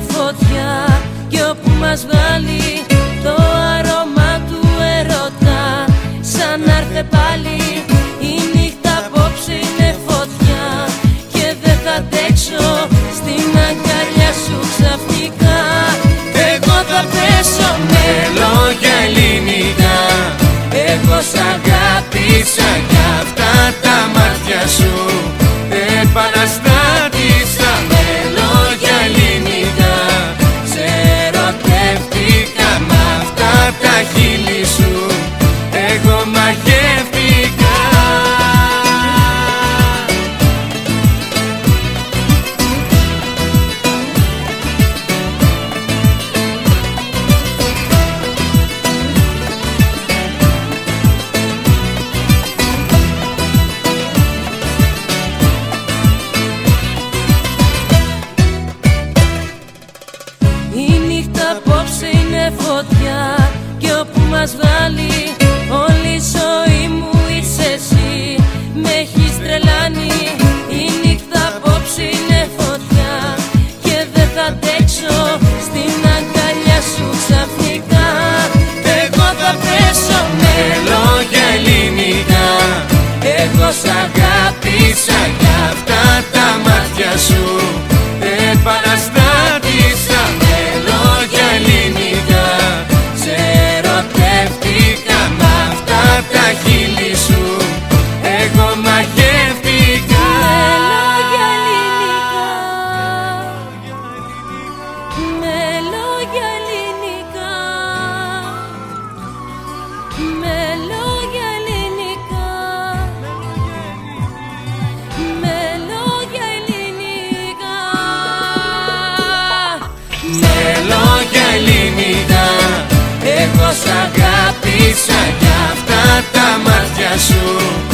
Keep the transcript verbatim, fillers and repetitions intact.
φωτιά κι όπου μας βγάλει το άρωμα του ερωτά, σαν να έρθε πάλι η νύχτα απόψε είναι φωτιά και δεν θα αντέξω στην αγκαλιά σου ξαφνικά. Εγώ θα πέσω με λόγια ελληνικά, εγώ σ' αγάπησα κι αυτά τα μάτια σου επαναστάτησα. Με λόγια ελληνικά σε ερωτεύτηκα, μ' αυτά τα χείλη σου εγώ μαγεύτηκα. Απόψε είναι φωτιά κι όπου μας βγάλει όλη η ζωή μου είσαι εσύ. Με έχεις τρελάνει, η νύχτα απόψε είναι φωτιά και δεν θα αντέξω στην αγκαλιά σου ξαφνικά. Εγώ θα πέσω με λόγια ελληνικά, εγώ σ' αγάπησα κι αυτά τα μάτια σου επαναστάτησα. Με λόγια ελληνικά σε ερωτεύτηκα, μ' αυτά τα χείλη σου εγώ μαγεύτηκα. Με λόγια ελληνικά, με λόγια ελληνικά, με λόγια ελληνικά, με λόγια ελληνικά, εγώ σ' αγάπησα κι αυτά τα μάτια σου